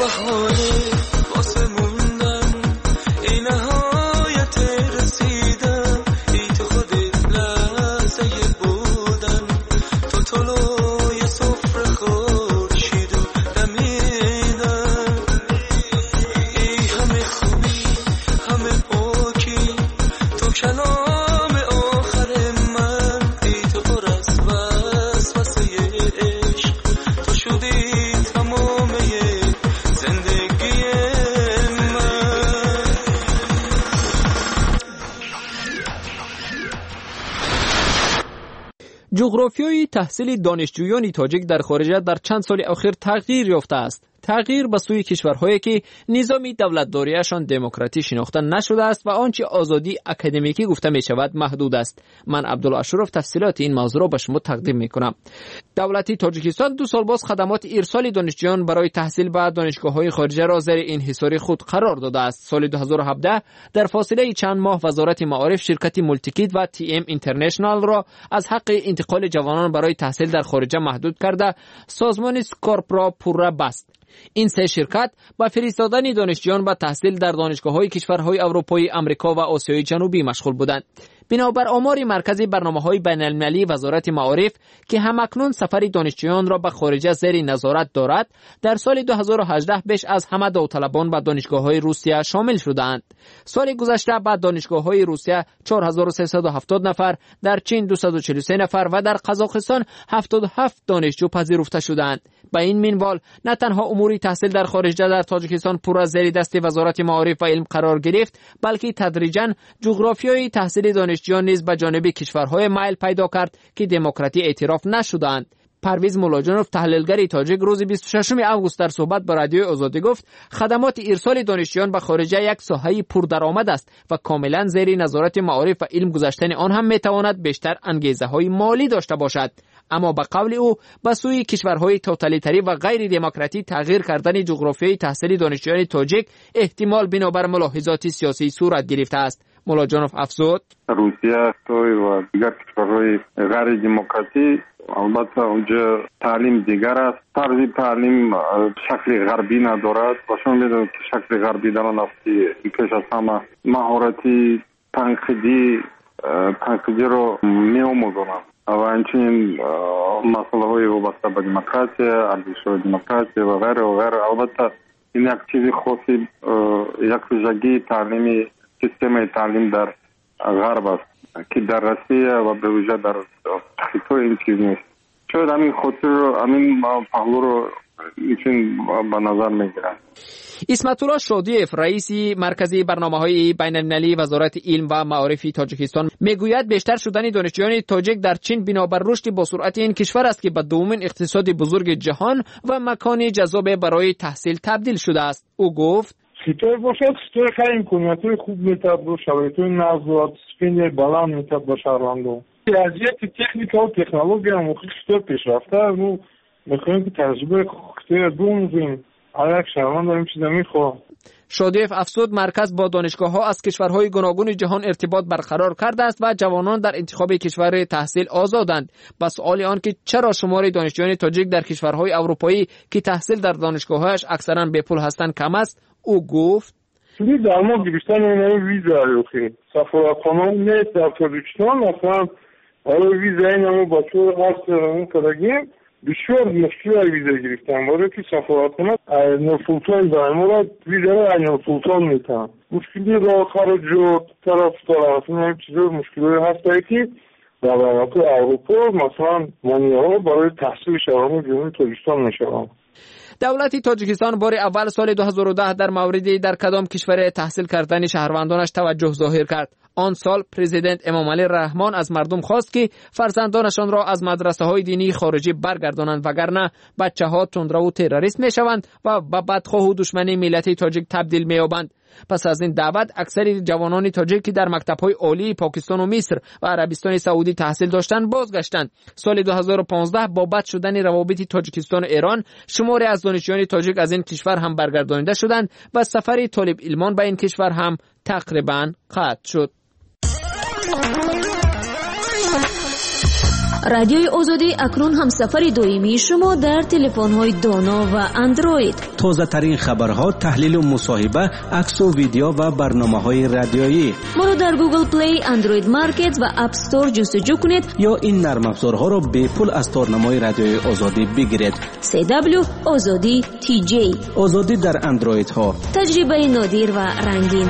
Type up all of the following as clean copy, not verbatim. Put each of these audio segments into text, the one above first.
جغرافیای تحصیل دانشجویان تاجیک در خارج در چند سال اخیر تغییر یافته است. تغییر به سوی کشورهایی که نظام دولتداریشان دموکراتی شناخته نشده است و آنچه آزادی اکادمیکی گفته می شود محدود است. من عبدالاشرف تفصیلات این موضوع را به شما تقدیم می کنم. دولت تاجیکستان 2 سال باز خدمات ارسال دانشجویان برای تحصیل به دانشگاه‌های خارجه را زیر انحصار خود قرار داده است. سال 2017 در فاصله چند ماه وزارت معارف شرکت مولتیکید و TM اینترنشنال را از حق انتقال جوانان برای تحصیل در خارجه محدود کرده سازمان سکارپ را پوره بست. این 3 شرکت با فرستادن دانشجویان به تحصیل در دانشگاه‌های کشورهای اروپایی، آمریکا و آسیای جنوبی مشغول بودند. بنابر آمار مرکزی برنامه‌های بین‌المللی وزارت معارف که همکنون سفر دانشجویان را به خارج زیر نظارت دارد، در سال 2018 بیش از همه داوطلبان به دانشگاه‌های روسیه شامل شدند. سال گذشته به دانشگاه‌های روسیه 4370 نفر، در چین 243 نفر و در قزاقستان 77 دانشجو پذیرفته شدند. با این منوال نه تنها امور تحصیل در خارج در تاجیکستان پر از زیر دست وزارت معارف و علم قرار گرفت، بلکه تدریجاً جغرافیای تحصیل دانشجویان نیز به جانب کشورهای مایل پیدا کرد که دموکراتی اعتراف نشدند. پرویز مولاجانوف تحلیلگر تاجیک روز 26 آگوست در صحبت با رادیو آزادی گفت خدمات ارسال دانشجویان به خارج یک ساحه پردرآمد است و کاملا زیر نظارت معارف و علم گذاشتن آن هم میتواند بیشتر انگیزه‌های مالی داشته باشد. اما به قول او به سوی کشورهای توتالیتری و غیر دموکراتی تغییر کردن جغرافیای تحصیلی دانشجویان تاجیک احتمال بنابر ملاحظات سیاسی صورت گرفته است. مولاجانوف افزود روسیه و دیگر کشورهای غیر دموکراتی البته اونجا تعلیم دیگر است، طرز تعلیم شکل غربی ندارد و شما میدونید که شکل غربی در آن است که پیش از همه مهارتی تنقیدی رو می آموزند و همچنین مسئله های وابسته به دموکراسی، ارزش‌های دموکراسی و غیره و غیره. البته این یک چیزی خاصی یک ویژگی تعلیمی سیستم تعلیم در غرب است که در روسیه و به ویژه در خطه این چیز نیست. شاید همین خاطر همین پهلو رو میتونیم به نظر میگیرن. اسمت الله شادیف رئیس مرکزی برنامه‌های بین‌المللی وزارت علم و معارف تاجیکستان میگوید بیشتر شدن دانشجویان تاجیک در چین بنابر رشد با سرعت این کشور است که به دومین اقتصاد بزرگ جهان و مکان جذاب برای تحصیل تبدیل شده است. او گفت خطور باشد خطور خیلی امکانیت‌های خوب میتواند و شرایط‌های نظارت سپین بلند میتواند به شهروندان وضعیت تکنیک و تکنولوژی هم خطور پیشرفته است. ما می‌خواهیم که تجربه خطور بومزیم هر یک شهروند این چیزا می‌خواد. شادیف افزود مرکز با دانشگاه‌ها از کشورهای گوناگون جهان ارتباط برقرار کرده است و جوانان در انتخاب کشور تحصیل آزادند. با سوال آن که چرا شمار دانشجویان تاجیک در کشورهای اروپایی که تحصیل در دانشگاه‌هایش اکثرا بے پول هستند کم است، او گفت در ما گرفتن این ویزا روخی سفارتخانه نیست در تاجیکستان مثلا ویزا اینمو با طور هست اون کدگیم بسیار مشکل ویزا گرفتن برای که سفارتخانه نفولتان در مورد ویزا را نفولتان میتن مشکلی را خارج و طرف این چیزا مشکلی هست که در اروپا مثلا مانی‌ها برای تحصیل شهران جنوبی تاجیکستان میشوند. دولت تاجیکستان بار اول سال 2010 در موردی در کدام کشور تحصیل کردن شهروندانش توجه ظاهر کرد. آن سال پرزیدنت امامعلی رحمان از مردم خواست که فرزندانشان را از مدرسه‌های دینی خارجی برگردانند وگرنه بچه‌ها تندرو و تروریست میشوند و به بدخواه و دشمن ملت تاجیک تبدیل می‌یابند. پس از این دعوت اکثر جوانان تاجیک که در مکتب‌های عالی پاکستان و مصر و عربستان سعودی تحصیل داشتند بازگشتند. سال 2015 با بد شدن روابط تاجیکستان و ایران شماری از دانشجویان تاجیک از این کشور هم برگردانیده شدند و سفر طالب علمان به این کشور هم تقریباً قطع شد. رادیوی آزادی اکنون هم سفر دائمی شما در تلفن‌های دانا و اندروید. تازه ترین خبرها، تحلیل و مصاحبه، عکس و ویدیو و برنامه‌های رادیویی. ما رو در گوگل پلی، اندروید مارکت و اپ استور جستجو کنید یا این نرم افزارها رو به پول از تارنمای رادیوی آزادی بگیرید. CW آزادی TJ. آزادی در اندروید ها. تجربه نادر و رنگین.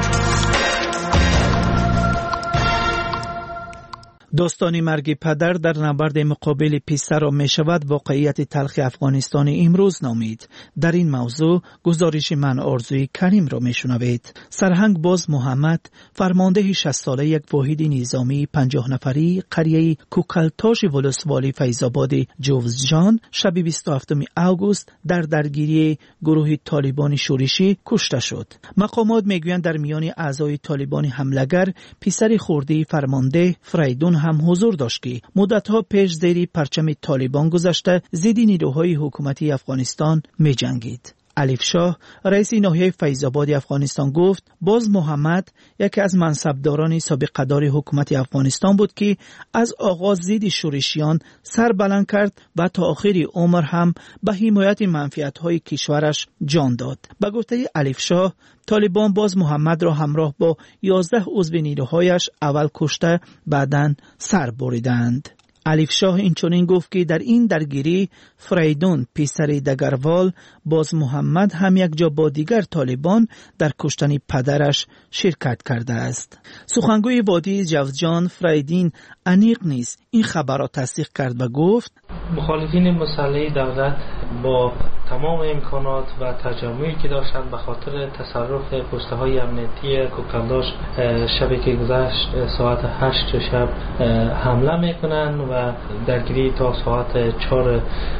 داستان مرگ پدر در نبرد مقابل پسر را می شود واقعیت تلخ افغانستان امروز نامید. در این موضوع گزارش من آرزوی کریم را می شنوید. سرهنگ باز محمد، فرمانده 60 ساله یک واحد نظامی 50 نفری قریه کوکلتاش ولسوالی فیض‌آباد جوزجان شب 27 اوگوست در درگیری گروه طالبان شورشی کشته شد. مقامات میگویند در میان اعضای طالبان حمله‌گر پسر خردی فرمانده فریدون هم حضور داشت که مدتها پیش زیر پرچم طالبان گذشته ضد نیروهای حکومتی افغانستان می جنگید. الیف شاه رئیس ناحیه فیض‌آباد افغانستان گفت باز محمد یکی از منصبداران سابقه‌دار حکومت افغانستان بود که از آغاز ضد شورشیان سر بلند کرد و تا آخر عمر هم به حمایت منفعت‌های کشورش جان داد. به گفته الیف شاه طالبان باز محمد را همراه با 11 عضو نیروهایش اول کشته بعداً سر بریدند. الیف شاه اینچنین گفت که در این درگیری فریدون پسر دگروال باز محمد هم یک جا با دیگر طالبان در کشتن پدرش شرکت کرده است. سخنگوی وادی جوزجان فریدین انیق نیز این خبر را تصدیق کرد و گفت مخالفین مسلح دولت با تمام امکانات و تجمعی که داشتند به خاطر تصرف پست‌های امنیتی کوکنداش شبی که گذشت ساعت 8 شب حمله میکنند و درگیری تا ساعت 4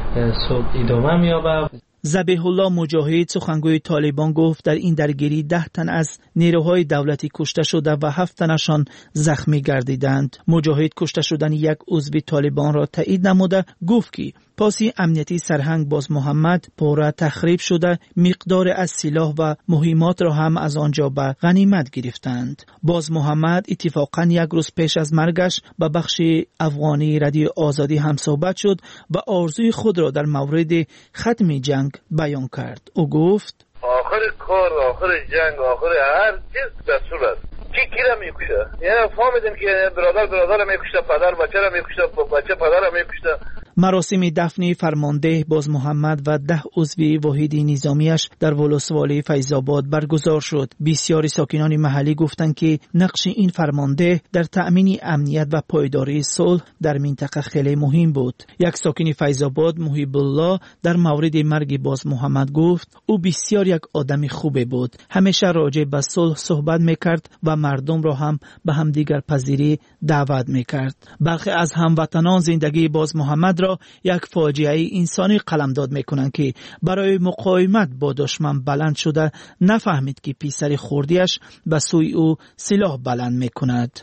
صبح ادامه می‌یابد. ذبیح الله مجاهد سخنگوی طالبان گفت در این درگیری 10 تن از نیروهای دولتی کشته شده و 7 تنشان زخمی گردیدند. مجاهد کشته شدن یک عضو طالبان را تایید نموده گفت که پاسی امنیتی سرهنگ باز محمد پاره تخریب شده مقدار از سلاح و مهمات را هم از آنجا به غنیمت گرفتند. باز محمد اتفاقاً یک روز پیش از مرگش به بخش افغانی رادیو آزادی هم صحبت شد و آرزوی خود را در مورد ختم جنگ بیان کرد. او گفت آخر کار، آخر جنگ، آخر هر چیز دستور است. کی را میکشه؟ یعنی فهمیدیم که برادر میکشه، پدر بچه را میکشه، بچه پدر را میکشه. مراسم دفن فرمانده باز محمد و 10 عضو واحد نظامیش در ولسوالی فیض‌آباد برگزار شد. بسیاری ساکنان محلی گفتند که نقش این فرمانده در تأمین امنیت و پایداری صلح در منطقه خیلی مهم بود. یک ساکن فیض‌آباد محب الله در مورد مرگ باز محمد گفت او بسیار یک آدم خوبه بود. همیشه راجع به صلح صحبت میکرد و مردم را هم به همدیگر پذیری دعوت میکرد. برخی از هموطنان زندگی باز محمد را یک فاجعه انسانی قلمداد میکنند که برای مقاومت با دشمن بلند شده نفهمید که پسر خردیش به سوی او سلاح بلند میکند.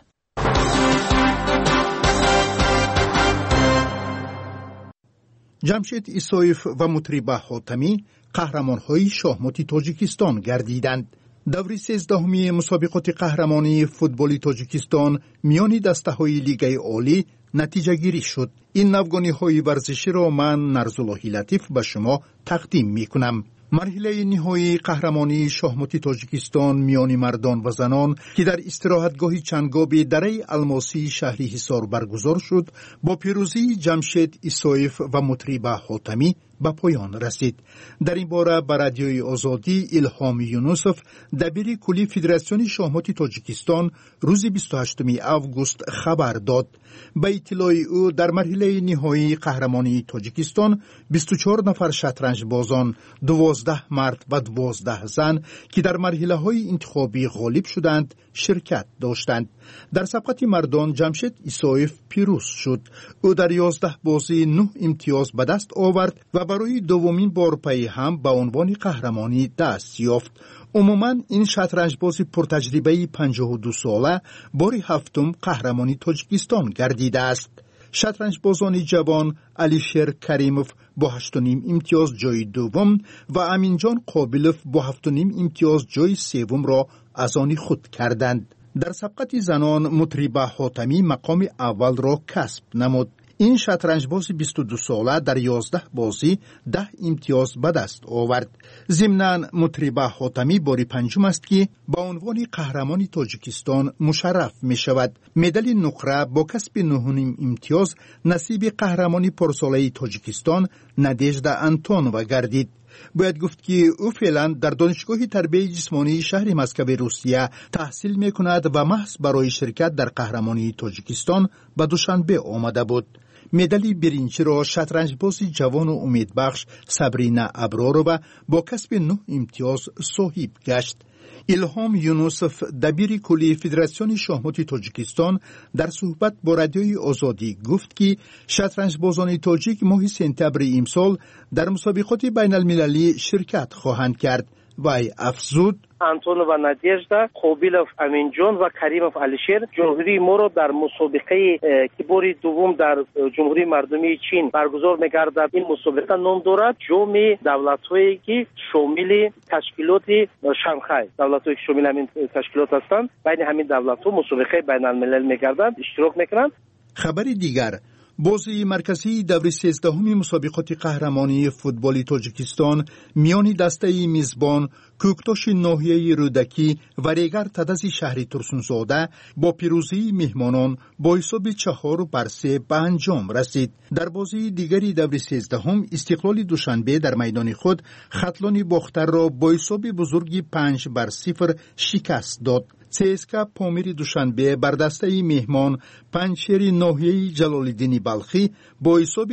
جمشید ایسویف و مطربه حاتمی قهرمان‌های شاهمات تاجیکستان گردیدند. دوری 13 مسابقات قهرمانی فوتبالی تاجیکستان میان دسته‌های لیگ عالی نتیجه گیری شد. این نوگانی‌های ورزشی را من نرزاللهی لطیف به شما تقدیم می‌کنم. مرحله نهایی قهرمانی شاهمات تاجیکستان میان مردان و زنان که در استراحتگاه چنگاب دره الماسی شهری حصار برگزار شد با پیروزی جمشید ایسویف و مطربه حاتمی به پایان رسید. در این باره به رادیوی آزادی الهام یونوسف دبیر کلی فدراسیون شاهمات تاجیکستان روز 28 اوگوست خبر داد. به اطلاع او در مرحله نهایی قهرمانی تاجیکستان 24 نفر شطرنج بازان، 12 مرد و 12 زن که در مرحله های انتخابی غالب شدند شرکت داشتند. در سبقت مردان جمشید ایسویف پیروز شد. او در 11 بازی 9 امتیاز به دست آورد و برای دومین بار پی هم به عنوان قهرمانی دست یافت. عموماً این شطرنج بازی پرتجربه 52 ساله بار هفتم قهرمانی تاجیکستان گردیده است. شطرنج بازان جوان علیشیر کریموف با 8.5 امتیاز جای دوم و امینجان قابلوف با 7.5 امتیاز جای سوم را از آن خود کردند. در سبقت زنان مطربه حاتمی مقام اول را کسب نمود. این شطرنجباز 22 ساله در 11 بازی 10 امتیاز به دست آورد. ضمناً مطربه حاتمی باری پنجم است که با عنوان قهرمان تاجیکستان مشرف می شود. مدال نقره با کسب 9 امتیاز نصیب قهرمانی پرساله تاجیکستان نادژدا انتونووا گردید. باید گفت که او فعلا در دانشگاه تربیت جسمانی شهر مسکو روسیه تحصیل می کند و محض برای شرکت در قهرمانی تاجیکستان به دوشنبه آمده بود. مدال برنجی را شطرنجباز جوان و امیدبخش سابرینا ابرارова با کسب 9 امتیاز صاحب گشت. الهام یونوسف دبیر کلی فدراسیون شахمات تاجیکستان در صحبت با رادیوی آزادی گفت که شطرنجبازان تاجیک ماه سپتامبر امسال در مسابقات بین المللی شرکت خواهند کرد. وی افزود انتونووا نادژدا، خوبیلوف امینجان و کریموف علیشیر جمهوری ما را در مسابقه که بار دوم در جمهوری مردمی چین برگزار می‌گردد این مسابقه نام دارد جام دولت‌هایی که شامل تشکیلات شانگهای دولت‌هایی که شامل همین تشکیلات هستند بین همین دولت‌ها مسابقه بین الملل می‌گردد اشتراک می‌کنند. خبر دیگر بازی مرکزی دور 13 مسابقات قهرمانی فوتبال تاجیکستان میان دسته میزبان کوکتاش ناحیه رودکی و ریگر تدز شهر ترسونزاده با پیروزی مهمانان با حساب 4-3 به انجام رسید. در بازی دیگری دور 13 استقلال دوشنبه در میدان خود ختلان باختر را با حساب بزرگی 5-0 شکست داد. CSKA پامیر دوشنبه بر دسته مهمان پنجشیر ناحیه جلال‌الدین بلخی با حساب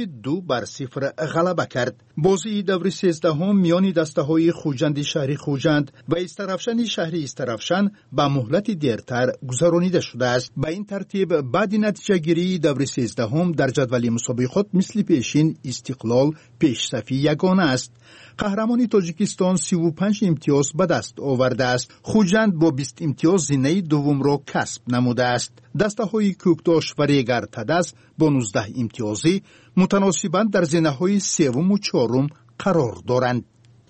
2-0 غلبه کرد. بازی دور 13 میان دسته های خوجند شهر خوجند و استرافشان شهر استرافشان به مهلت دیرتر گذرانیده شده است. به این ترتیب بعد نتیجه گیری دور 13 در جدول مسابقات مثل پیشین استقلال پیشرفی یگانه است. قهرمانی تاجیکستان 35 امتیاز به دست آورده است. خوجند با 20 امتیاز زینه دوم را کسب نموده است. دسته های کوکتاش و ریگر تدز با 19 امتیازی متناسباً در زینه های سوم و چهارم قرار دارند.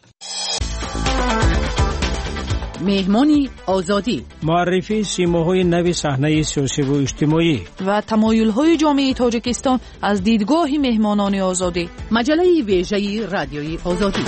مهمانی آزادی، معرفی سیماهای نو صحنه سیاسی و اجتماعی و تمایل‌های جامعه تاجیکستان از دیدگاه مهمانان آزادی. مجله ویژه رادیوی آزادی.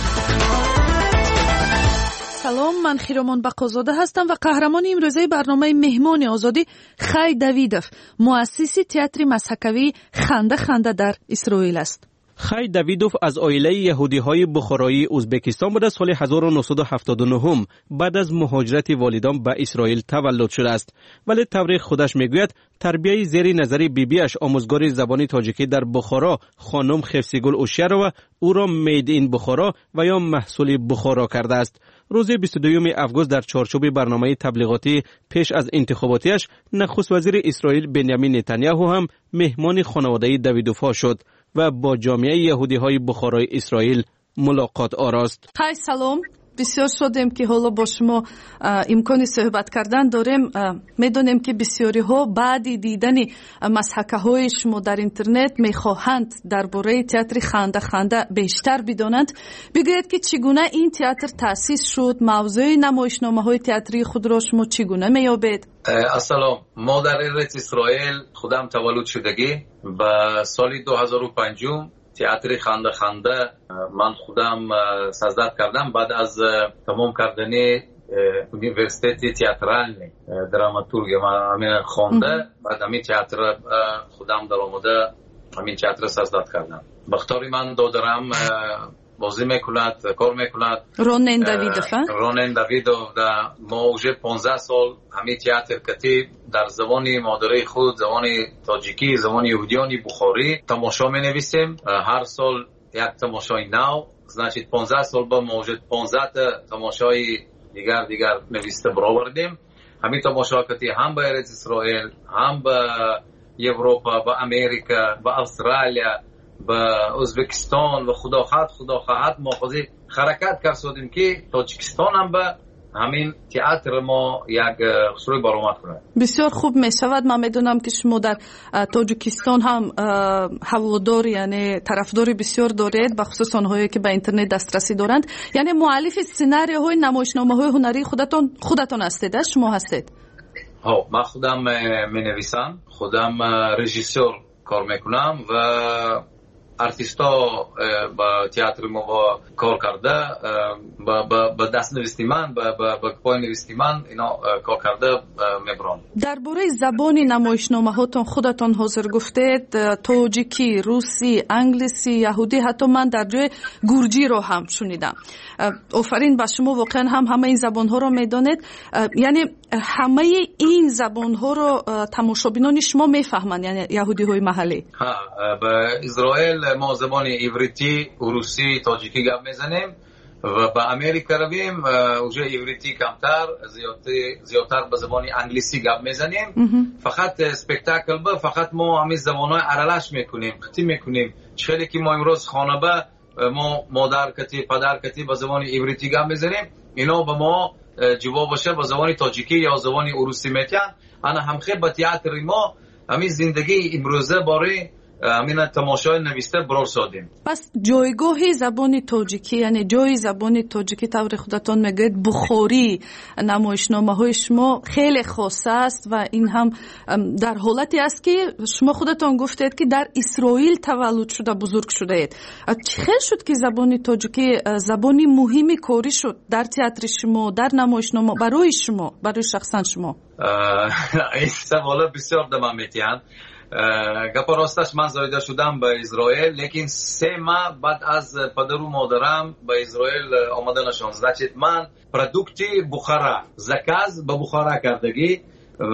سلام، من خیرامان بقازاده هستم و قهرمان امروزه برنامه مهمان آزادی خی دویدوف، مؤسس تئاتر مسحکوی خنده خنده در اسرائیل است. خی دویدوف از عائله یهودی‌های بخارایی ازبکستان بود. سال 1979 بعد از مهاجرت والدان به اسرائیل تولد شده است، ولی تاریخ خودش میگوید تربیت زیر نظر بیبیش آموزگار زبان تاجیکی در بخارا خانم خفسیگل اوشیرova او را مید این بخارا و یا محصول بخارا کرده است. روز 22 آگوست در چارچوب برنامه تبلیغاتی پیش از انتخاباتیش نخست وزیر اسرائیل بنیامین نتانیاهو هم مهمان خانواده دویدوف‌ها شد و با جامعه یهودی‌های بخارای اسرائیل ملاقات آراست. خیلی سلام، بسیار شدیم که حالا با شما امکان صحبت کردن داریم. میدونیم که بسیاری ها بعد دیدن مسحکه های شما در اینترنت میخواهند درباره تئاتر خنده خنده بیشتر بدانند. بگویید که چگونه این تئاتر تأسیس شد، موضوع نمایشنامه های تئاتری خود را شما چگونه میابید؟ السلام، ما در ارت اسرائیل خودم تولد شدگی و سال 2005 تئاتر خنده خنده من خودم سازد کردم. بعد از تمام کردن یونیورسیته تئاترال دراماتورگی من خوانده، بعد همین تئاتر خودم در آمده همین تئاتر سازد کردم. بختاری من دادرم بازی میکند، کار میکند. رونن دویدوف در ما اوجه 15 سال همین تئاتر کتیب در زبان مادری خود، زبان تاجیکی، زبان یهودیانی بخاری تماشا می نویسیم. هر سال یک تماشای نو، значит 15 سال با موجود 15 تماشای دیگر نویسته برآوردیم. همین تماشا کتی هم به ارت اسرائیل، هم به اروپا، به امریکا، به استرالیا، به ازبکستان و خدا خواهد ما خودی حرکت کردیم که تاجیکستان هم به همین تئاتر ما یک خسروی برآمد کنه. بسیار خوب می شود. من میدونم که شما در تاجیکستان هم هوادار، یعنی طرفدار بسیار دارید، بخصوص آنهایی که به اینترنت دسترسی دارند. یعنی مؤلف سناریوهای نمایشنامه‌های هنری خودتان هستید؟ شما هستید؟ من خودم می نویسم، خودم رژیسور کار میکنم و ارتیستا با تئاتر ما با کار کرده با دست نویسی من با پای نویسی من اینا کار کرده میبرم. درباره زبان نمایشنامه هاتون خودتون حاضر گفتید تاجیکی، روسی، انگلیسی، یهودی، حتی من در جای گرجی رو هم شنیدم. آفرین به شما، واقعا همه این زبان ها رو میدانید. یعنی همه این زبان ها رو تماشابینان شما میفهمند، یعنی یهودی های محلی؟ ها، به اسرائیل ما زبان عبریتی، روسی، تاجیکی گپ میزنیم و به امریکا رویم اوجه عبریتی کمتر، زیادتر به زبان انگلیسی گپ میزنیم. فقط اسپکتاکل با فقط ما همین زبانهای ارلش میکنیم، خطی میکنیم. چخیلی که ما امروز خانه با ما مادر کتی پدر کتی به زبان عبریتی گپ میزنیم، اینا به ما جواب باشه به زبان تاجیکی یا زبان روسی میتین. انا هم خیلی با تئاتر ما همین زندگی امروزه باره همین تماشای نوشته برار سادیم. پس جایگاه زبان تاجیکی، یعنی جای زبان تاجیکی طور خودتان میگید بخاری نمایشنامه های شما خیلی خاص است و این هم در حالتی است که شما خودتان گفتید که در اسرائیل تولد شده، بزرگ شده اید. چه شد که زبان تاجیکی زبانی مهمی کاری شد در تئاتر شما، در نمایشنامه برای شما، برای شخصا شما؟ این سوال بسیار دم میتیان. گپ راستش من زایده شدم به اسرائیل، لیکن 3 ماه بعد از پدر و مادرم به اسرائیل آمدنشان. значит من پروداکتی بخارا زکاز به بخارا کردگی و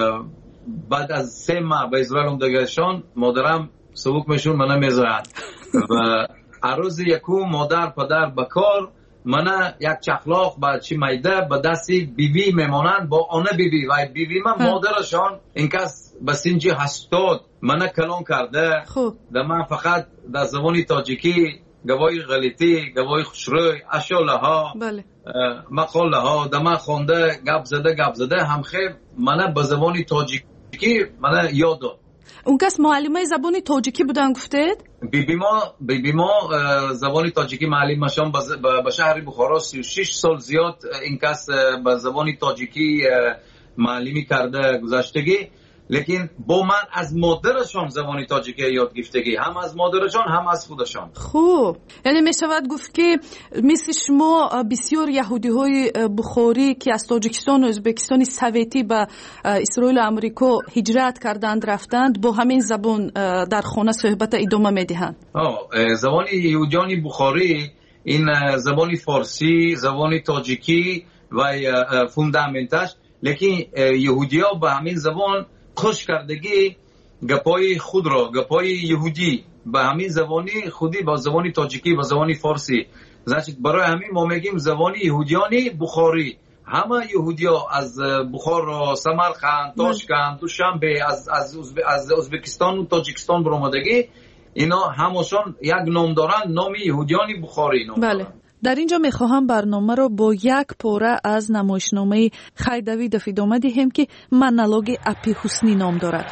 بعد از 3 ماه به اسرائیل آمدگیشان مادرم سبوک میشون من میذارن و عروض یکو مادر پدر به کار، من یک چخلاق با چی میده به دستی بیبی میمانند با آنه بیبی و بیبی من مادرشان این کس به سنجی 80 من کلان کرده. در من فقط در زبان تاجیکی گوای غلیطی، گوای خوشروی، اشاله ها، مقاله ها در من خونده گپ زده هم خیلی من به زبان تاجیکی من یاد داد. اون کس معلمه زبان تاجیکی بودن گفتید؟ بیبی ما زبان تاجیکی معلم شدن به شهر بخارا. 36 سال زیاد این کس به زبان تاجیکی معلمی کرده گذشتگی، لیکن با من از مادرشان زبان تاجیکی یاد گرفتگی، هم از مادرشان هم از خودشان. خوب، یعنی می شود گفت که مثل شما بسیار یهودی های بخاری که از تاجیکستان و ازبکستان سوویتی به اسرائیل و امریکا هجرت کردند رفتند، با همین زبان در خانه صحبت ادامه می دهند. زبان یهودیان بخاری این زبان فارسی، زبان تاجیکی و فوندامنتش، لیکن یهودیا به همین زبان خوش کردگی گپای خود را، گپای یهودی به همین زبانی خودی با زبانی تاجیکی و زبانی فارسی. значит برای همین ما میگیم زبانی یهودیانی بخاری. همه یهودیا از بخارا، سمرقند، تاشکند، دوشنبه، از ازبکستان و تاجیکستان برآمدگی، اینا همشون یک نام دارن، نام یهودیانی بخاری نام. بله. در اینجا میخواهم برنامه رو با یک پاره از نمایشنامه خیدوی ادامه دهیم که منالوگ اپی حسنی نام دارد.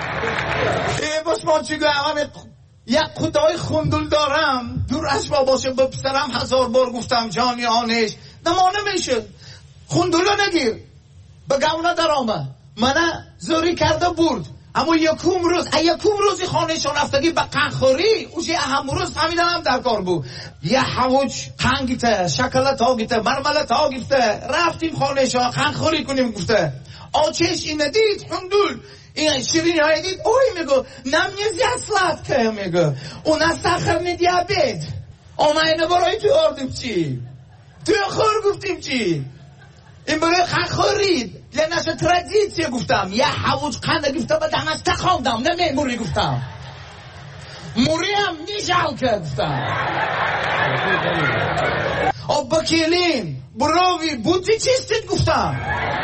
باش ما چی گویم، یک خدای خوندل دارم، دور از باباشه به پسرم 1000 بار گفتم جانی آنش نمانه میشه، خوندلو نگیر به گونه در آمد، منه زوری کرده برد. اما یکم روزی خانهشان رفتگی به قنخوری اوشی اهم روز فهمیدنم در کار بود. یه حوج قنگیته، شکلت آگیته، مرملت آگیته، رفتیم خانهشان قنخوری کنیم. گفته آچش این ندید خوندول این شیرین های دید اوی میگو نمیزی اصلت که میگو اون سخر دیابت اینه برای تو آردیم چی توی خور گفتیم چی این برای قنخوری یه نشه ترادیسیه گفتم. یه حوج قنده گفته به دمش تخوندم نمی موری گفتم موری هم نیشال که گفتم بکیلین بروی بودی چیستید گفتم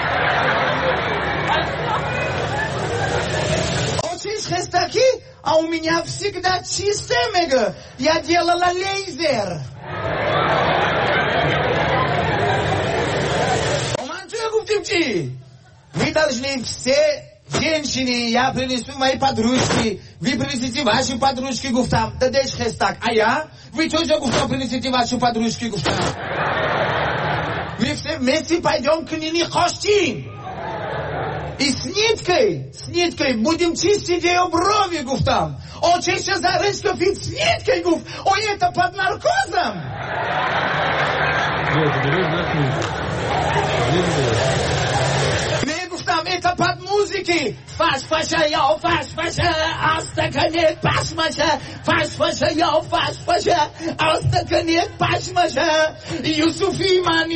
آچیش خستکی او می نفسیک در چیسته میگه یا دیلالا لیزر گفتیم چی؟ Вы должны все женщины, я принесу мои подружки, вы принесите ваши подружки, гуфтам, да дешь хестак, а я? Вы тоже, гуфтам, принесите ваши подружки, гуфтам. Мы все вместе пойдем к Нине Хоштин. І снідки, будем чистить її брові, гуфтам. Очище Зарецька під снідки, гуф. Ой, это под наркозом. Не, гуфтам, это под музыки. Фаш-фаша, яу, фаш-фаша, астаканет, паш-маша. Фаш-фаша, яу, фаш-фаша, астаканет, паш-маша. Юсуфиман,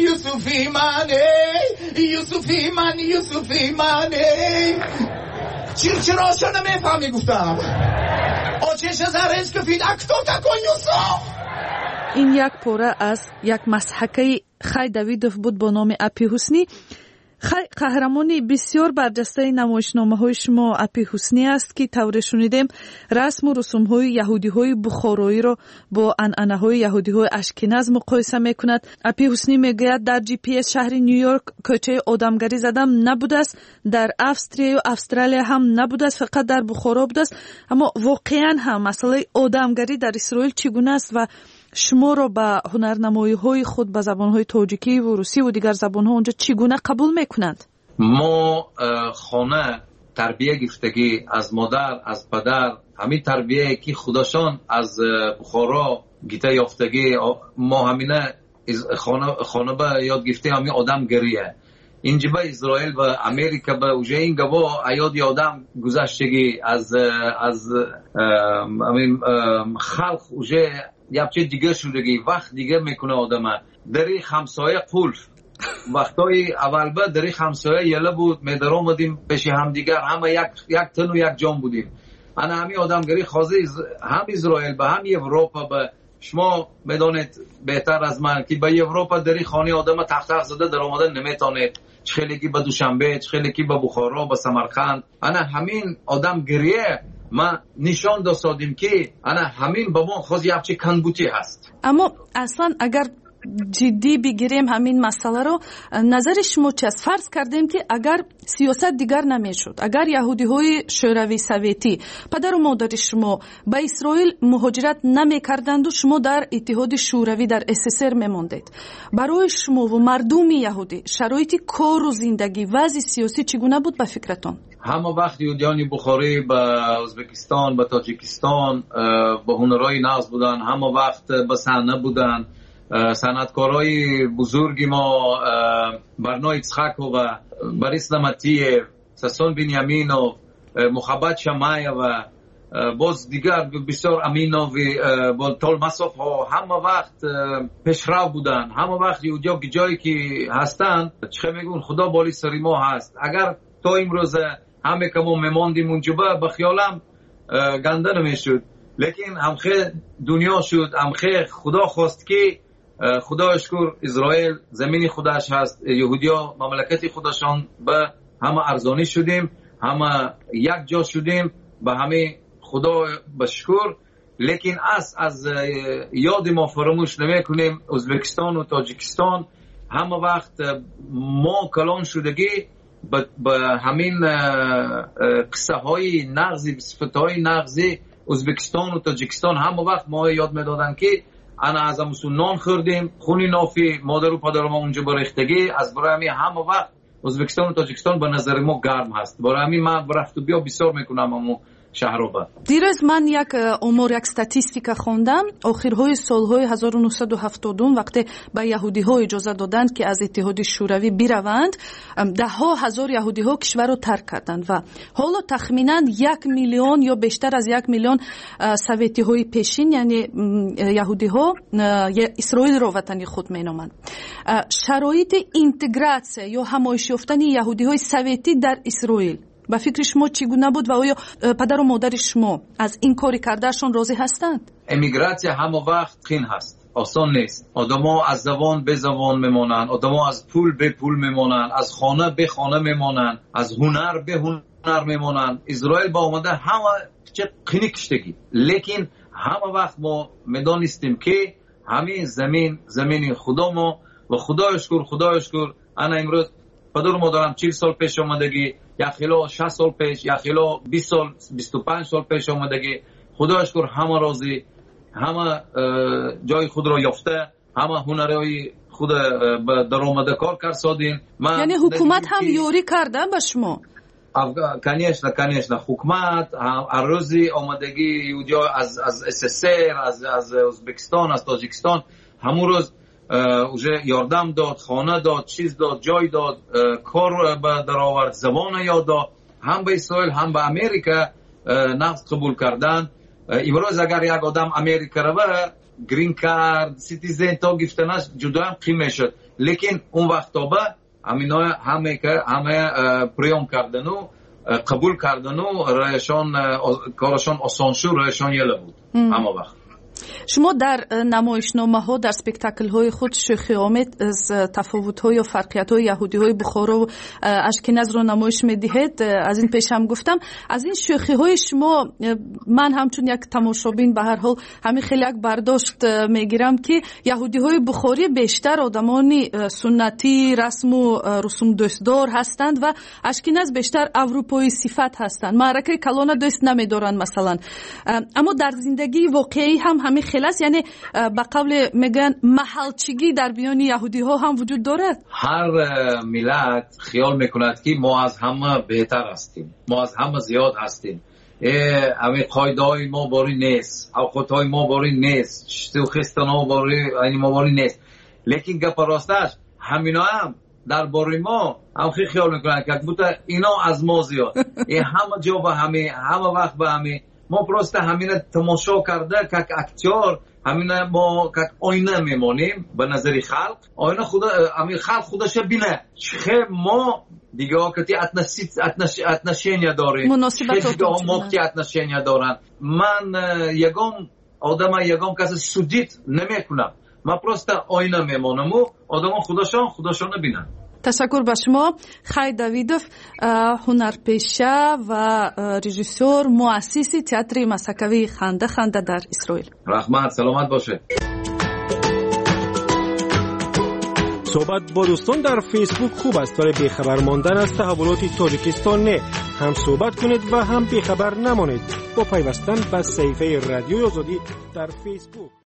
چرا نمیفهمی گفتم آچش زرنج کفید اکتو تکن یوسف. این یک پاره از یک مسحکه خی دویدوف بود با نام اپی حسنی. قهرمانی بسیار برجسته نمایشنامه‌های شما اپی حسنی است که طور شنیدیم رسم و رسوم‌های یهودی‌های بخارایی را با عنعنه‌های یهودی‌های اشکناز مقایسه می‌کند. اپی حسنی می‌گوید در جی پی اس شهر نیویورک کوچه آدمگری زدم نبوده است، در استرالیا و استرالیا هم نبوده است، فقط در بخارا بوده است. اما واقعاً هم مسئله آدمگری در اسرائیل چگونه است و شما را به هنرنمایی‌های خود به زبان‌های تاجیکی و روسی و دیگر زبان‌ها اونجا چگونه قبول می‌کنند؟ ما خانه تربیه گرفتگی از مادر، از پدر، همین تربیه که خودشان از بخارا گیته یافتگی، ما همینه خانه به یاد گرفتیم همین آدم گریه. اینجا به اسرائیل و امریکا به اوجه این گواه یاد آدم گذشتگی از همین خلق اوجه یه دیگه شدگی وقت دیگه میکنه آدم. دری همسایه قلف وقتای اول با دری همسایه یله بود میدر آمدیم پیش هم دیگر همه یک تن و یک جان بودیم. انا همین آدمگری خازه هم اسرائیل به هم اروپا به شما میدانید بهتر از من که به اروپا دری خانه آدم تخت زده در آمدن نمیتونید. خیلی به دوشنبه، خیلی به بخارا، به سمرقند. انا همین آدم گریه ما نشان دادیم که انا همین با ما خود یه کنبوتی هست. اما اصلا اگر جدی بگیریم همین مسئله رو، نظر شما چه است؟ فرض کردیم که اگر سیاست دیگر نمیشد، اگر یهودی های شوروی سوویتی پدر و مادر شما به اسرائیل مهاجرت نمیکردند و شما در اتحاد شوروی در SSR میموندید، برای شما و مردم یهودی شرایط کار و زندگی وضع سیاسی چگونه بود به فکرتون؟ همه وقت یهودیان بخاری به ازبکستان، به تاجیکستان به هنرهای ناز بودن، همه وقت به صحنه بودن. صنعتکارای بزرگی ما برنای یצחק و بریس نمتیه، ساسون بنیامینوف، محبت شمایه و باز دیگر بسیار امینوف و تولماسوف ها همه وقت پیشرو بودن. همه وقت یهودیا جایی که هستن چه میگون خدا بالی سری ما هست. اگر تا امروز همه که ما میماندیم اونجا به خیالم گنده نمیشد، لیکن همخه دنیا شد، همخه خدا خواست که خدا شکر اسرائیل زمین خودش هست، یهودیا مملکتی خودشان به همه ارزانی شدیم، همه یک جا شدیم، به همه خدا بشکر. لیکن از یاد ما فراموش نمی کنیم ازبکستان و تاجیکستان همه وقت ما کلان شدگی به همین قصه های نغزی، صفت های نغزی ازبکستان و تاجیکستان همه وقت ما یاد میدادن که انا از همون نان خوردیم، خونی نافی مادر و پدر ما اونجا برختگی. از برای همین همه وقت ازبکستان و تاجیکستان به نظر ما گرم هست. برای همین من رفت و بیا بسیار میکنم همون شهرابه. دیروز من یک امور، یک استاتستیکا خوندم. آخرهای سالهای 1970 وقتی به یهودی ها اجازه دادند که از اتحاد شوروی بروند، ده ها هزار یهودی ها کشور رو ترک کردند و حالا تخمینا 1 میلیون یا بیشتر از 1 میلیون سوویتی های پیشین، یعنی یهودی ها، اسرائیل رو وطن خود مینامند. شرایط اینتگراسیون یا همایش یافتن یهودی های سوویتی در اسرائیل با فکر شما چگونه بود و آیا پدر و مادر شما از این کاری کردهشون راضی هستند؟ امیگراسیون همه وقت خین هست، آسان نیست. آدما از زبان به زبان میمونن، آدما از پول به پول میمونن، از خانه به خانه میمونن، از هنر به هنر میمونن. اسرائیل با اومده همه چه خینی کشتگی، لیکن همه وقت ما میدانستیم که همین زمین خدا ما و خدا شکر انا امروز پدر و مادرم 40 سال پیش آمدگی، یا خیلی 60 سال پیش، یا خیلی 20 سال 25 سال پیش آمدگی. خدا شکر همه راضی، همه جای خود را یافته، همه هنرهای خود در آمده کار کرد سادین. یعنی حکومت هم یوری کرده به شما؟ конечно, حکومت روزی آمادگی یهودی‌ها از SSR از ازبکستان از تاجیکستان همون روز اوجه یاردم داد، خانه داد، چیز داد، جای داد، کار در آورد، زبان یاد داد، هم به اسرائیل هم به امریکا نفت قبول کردن. امروز اگر یک آدم امریکا رو گرین کارت سیتیزن تا گفتنش جدا هم قیمه شد، لیکن اون وقت با همه پریام کردن و قبول کردن و کارشان آسان شد، رایشان یله بود همه وقت. شما در نمایشنامه ها در سپکتاکل های خود شوخی آمیز از تفاوت های و فرقیت های یهودی های بخارا و اشکناز رو نمایش میدهید. از این پیش هم گفتم از این شوخی های شما من همچون یک تماشابین به هر حال همین خیلی یک برداشت میگیرم که یهودی های بخاری بیشتر آدمانی سنتی رسم و رسوم دوستدار هستند و اشکناز بیشتر اروپایی صفت هستند، معرکه کلان دوست نمیدارن مثلا. اما در زندگی واقعی هم همین خلاص، یعنی به قول میگن محلچگی در میان یهودی ها هم وجود دارد. هر ملت خیال میکند که ما از همه بهتر هستیم، ما از همه زیاد هستیم، همین قاعده های ما باری نیست، اوقات های ما باری نیست، شوخستان ها باری نیست. لیکن گپ راستش همینا هم در باری ما هم خیال میکنند که بوده اینا از ما زیاد، همه جا به همه وقت به همه. ما پروسته همین تماشا کرده که اکتیار همین ما که آینه میمونیم به نظر خلق، آینه همین خلق خودش بینه چه ما دیگه که اتنشینیا داریم، چه دیگه ما که اتنشینیا دارن. من یگام کسی سودیت نمیکنم، من پروسته آینه میمونم و آدم خودشان بینن. تشکر به شما. خی دویدوف، هنرپیشه و رژیسور مؤسس تئاتر مسکوی خنده در اسرائیل. رحمت سلامت باشه. صحبت با دوستان در فیسبوک خوب است، ولی بیخبر ماندن از تحولات تاجیکستان نه. هم صحبت کنید و هم بیخبر نمانید با پیوستن به صفحه رادیو آزادی در فیسبوک.